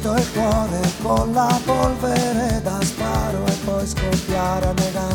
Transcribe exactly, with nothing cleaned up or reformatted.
il cuore con la polvere da sparo e poi scoppiare a negare